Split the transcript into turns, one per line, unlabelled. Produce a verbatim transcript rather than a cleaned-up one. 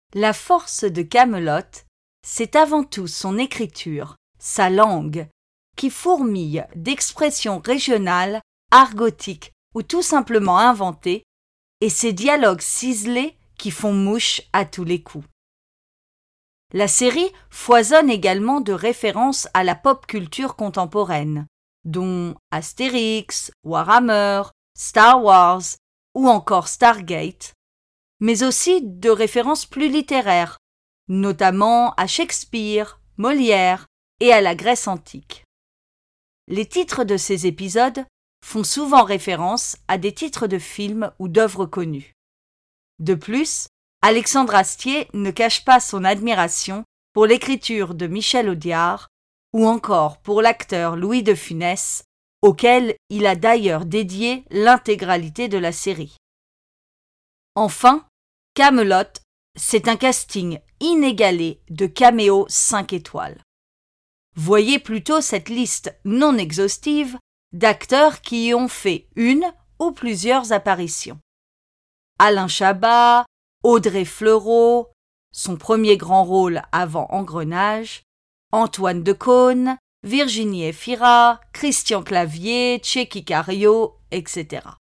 La force de Camelot, c'est avant tout son écriture, sa langue, qui fourmille d'expressions régionales, argotiques ou tout simplement inventées, et ses dialogues ciselés qui font mouche à tous les coups. La série foisonne également de références à la pop culture contemporaine, dont Astérix, Warhammer, Star Wars ou encore Stargate, mais aussi de références plus littéraires, notamment à Shakespeare, Molière et à la Grèce antique. Les titres de ces épisodes font souvent référence à des titres de films ou d'œuvres connues. De plus, Alexandre Astier ne cache pas son admiration pour l'écriture de Michel Audiard ou encore pour l'acteur Louis de Funès, auquel il a d'ailleurs dédié l'intégralité de la série. Enfin, Camelot, c'est un casting inégalé de caméos cinq étoiles. Voyez plutôt cette liste non exhaustive d'acteurs qui y ont fait une ou plusieurs apparitions. Alain Chabat, Audrey Fleurot, son premier grand rôle avant Engrenage, Antoine Decaune, Virginie Efira, Christian Clavier, Tchéky Karyo, et cetera.